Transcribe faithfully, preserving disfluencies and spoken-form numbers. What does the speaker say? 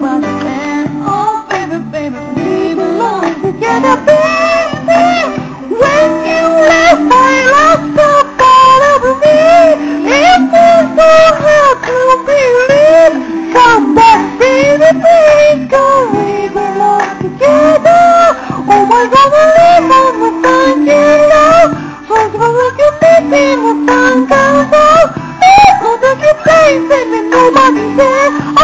nobody said. Oh, baby, baby, we belong together, baby. When you left, I lost the part of me. It was so hard to believe. Come back, baby, please, 'cause we belong together. Oh my God, I live on the sun, you know. I'm gonna look at me in the sun comes out. Oh, look at your face and then nobody said.